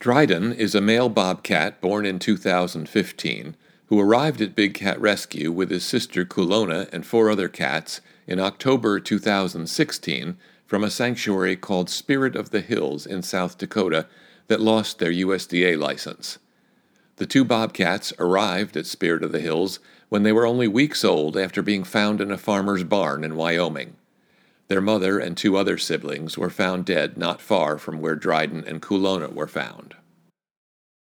Dryden is a male bobcat born in 2015 who arrived at Big Cat Rescue with his sister Kulona and 4 other cats in October 2016 from a sanctuary called Spirit of the Hills in South Dakota that lost their USDA license. The 2 bobcats arrived at Spirit of the Hills when they were only weeks old after being found in a farmer's barn in Wyoming. Their mother and 2 other siblings were found dead not far from where Dryden and Kulona were found.